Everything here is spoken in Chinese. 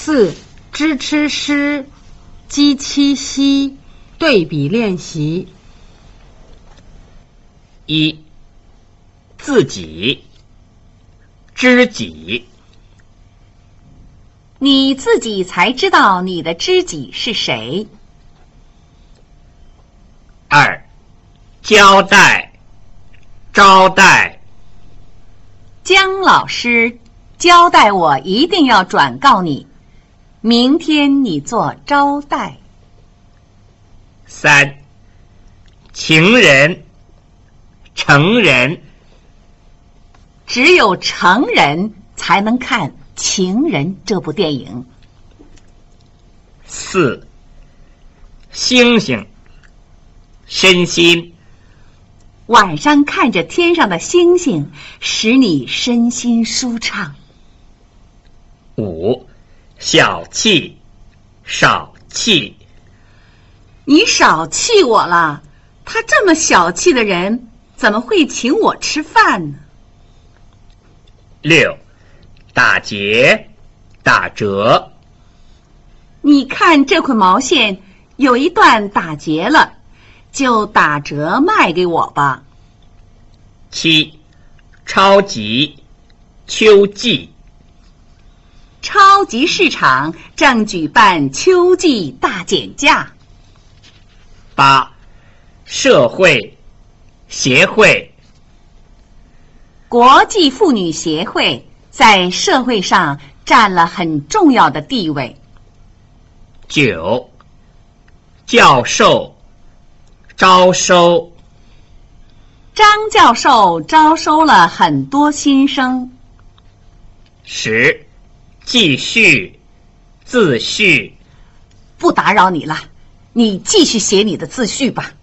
4. 知吃诗，鸡七夕，对比练习。 1. 自己，知己。 你自己才知道你的知己是谁。 2. 交代，招待。 姜老师交代我一定要转告你，明天你做招待。 3. 情人，成人。 只有成人才能看《情人》这部电影。 4. 星星，身心。 晚上看着天上的星星，使你身心舒畅。 5. 小气，少气。 你少气我了，他这么小气的人，怎么会请我吃饭呢 6. 打结，打折。 你看这捆毛线有一段打结了，就打折卖给我吧。 7. 超级，秋季。 超级市场正举办秋季大减价。 8. 社会，协会。 国际妇女协会在社会上占了很重要的地位。 9. 教授，招收。 张教授招收了很多新生。 10. 继续，自序。 不打扰你了，你继续写你的自序吧。